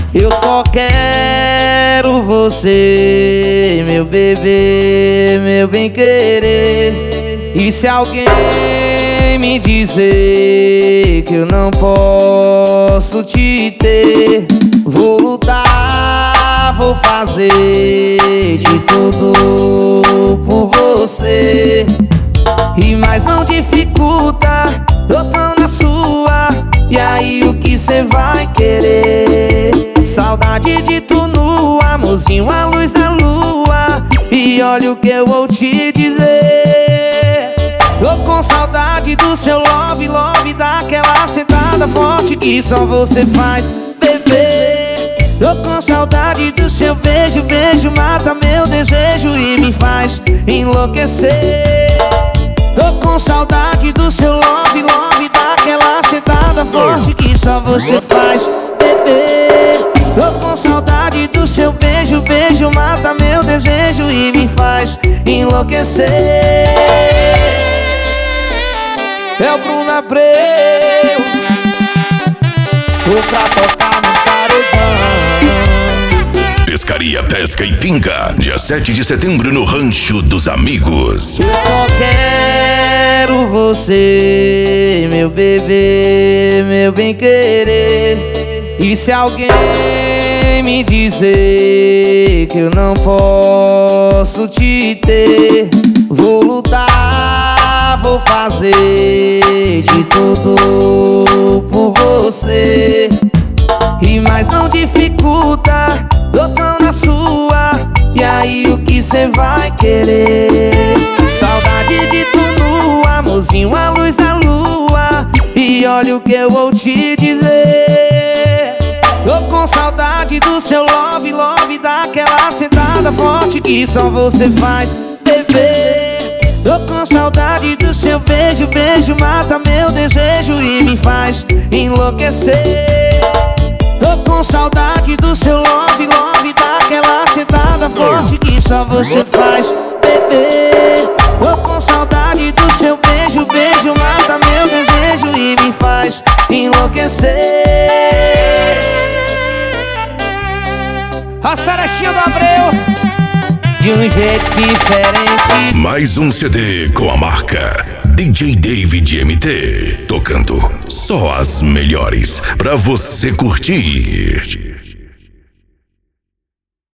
Eu só quero você, meu bebê, meu bem-querer. E se alguém me dizer que eu não posso te ter, vou lutar, vou fazer de tudo por você. E mais não dificulta, tô tão na sua. E aí o que cê vai querer? Saudade de tu no amorzinho, a luz da lua. E olha o que eu vou te dizer. Tô com saudade do seu love, love, daquela sentada forte que só você faz, bebê. Tô com saudade do seu beijo, beijo mata meu desejo e me faz enlouquecer. Tô com saudade do seu love, love, daquela sentada forte que só você faz, bebê. Tô com saudade do seu beijo, beijo mata meu desejo e me faz enlouquecer. É o Bruno Abreu, tô pra tocar no paredão. Pescaria, Pesca e Pinga, dia 7 de setembro no Rancho dos Amigos. Eu só quero você, meu bebê, meu bem-querer. E se alguém me dizer que eu não posso te ter, vou lutar, vou fazer de tudo por você. E mais não dificulta, tô tão na sua. E aí o que cê vai querer? Saudade de tu no amorzinho, a luz da lua. E olha o que eu vou te dizer. Tô com saudade do seu love, love, daquela sentada forte que só você faz, bebê. Tô com saudade do seu beijo, beijo mata meu desejo e me faz enlouquecer. Tô com saudade do seu love, love, daquela sentada forte que só você faz, bebê. Tô com saudade do seu beijo, beijo mata meu desejo e me faz enlouquecer. A Sarachinha do Abreu, de um jeito diferente. Mais um CD com a marca DJ David MT, tocando só as melhores pra você curtir.